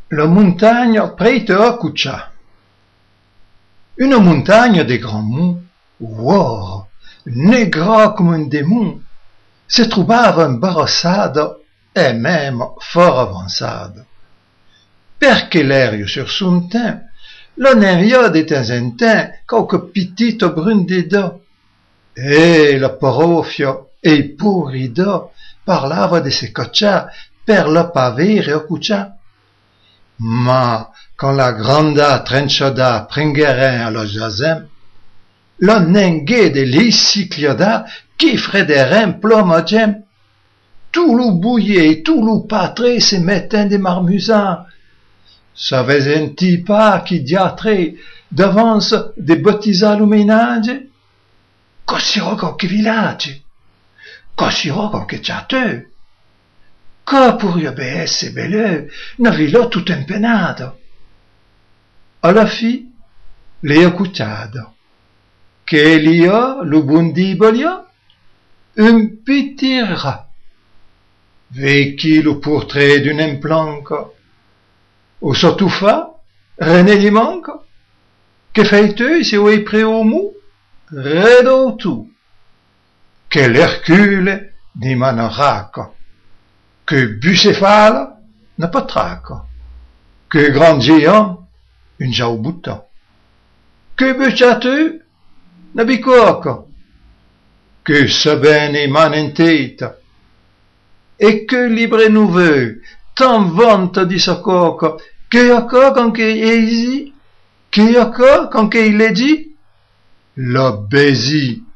La montagne près de Okucha. Une montagne des grands monts, wow, négra comme un démon, se trouvava embarassada et même fort avançada. Perché l'air sur son teint, l'on envia de temps en temps quelques petites brunes d'edo. Et la parofia e pourrida parlava de se cacciar per la pavere a cucciar. Ma quand la granda trenciada prengueren a la jazem, la nengue de l'icicliada qui frederen plomagem. Tout le bouillet, tout le pâtré se mettent des marmusins. Savez un pas qui diatre d'avance de baptisar le ménage? Cosirò qualche village, cosirò qualche château, che pourriebbe essere bello, una villa tutto impenata. Alla fine, le ho cucciato, che lì lo bundibolia, un petit rat, vecchi le portrait d'une implanca, o sottufa, René gli manca, che fai tu se vuoi pre au mou? Redo tu, che l'Hercule di Manaraca, que Bucéphale n'a pas traca, que grand géant, une jaubouta, que Bechateux n'a bicoca, que Sabine manenteta, et que libre nouveau, tant vante di sa coca, que yaka quand que eisi, que yaka quand que il est dit, la bésie